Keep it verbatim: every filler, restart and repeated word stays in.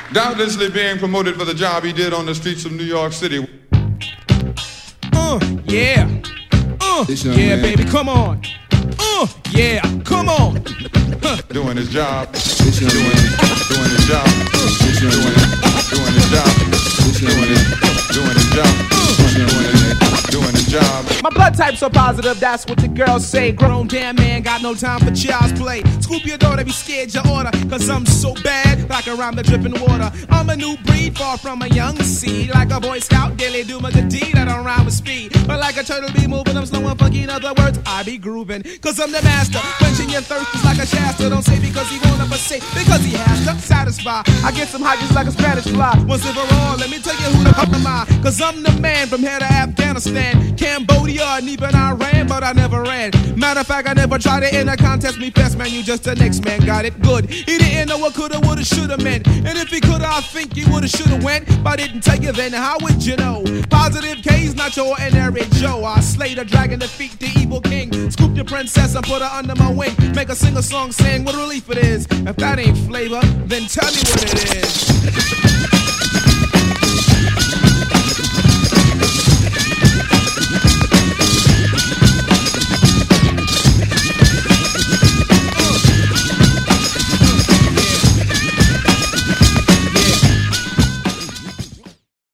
doubtlessly being promoted for the job he did on the streets of New York City. Uh, yeah. Uh, yeah, man. Baby, come on. Uh, yeah, come on. Huh. Doing his job. Doing, doing his job. Doing, doing his job. Doing his, doing his job. Doing his, doing his job. My blood type's so positive, that's what the girls say. Grown damn man, got no time for child's play. Scoop your daughter, be scared your order, cause I'm so bad, like around the dripping water. I'm a new breed, far from a young seed. Like a Boy Scout, daily do my good deed. I don't rhyme with speed, but like a turtle be moving, I'm slow and funky. In other words, I be grooving, cause I'm the master. Quenching your thirst is like a Shasta. Don't say because he wanna, but say because he has to satisfy. I get some high just like a Spanish fly. Once and for all, let me tell you who the fuck am I. Cause I'm the man from here to Afghanistan, Cambodia, and even Iran, but I never ran. Matter of fact, I never tried it in a contest. Me best man, you just the next man, got it good. He didn't know what coulda, woulda, shoulda meant. And if he coulda, I think he woulda, shoulda went. If I didn't take it, then how would you know? Positive K's not your ordinary Joe. I slay the dragon, defeat the evil king. Scoop your princess and put her under my wing. Make her sing a song saying what a relief it is. If that ain't flavor, then tell me what it is.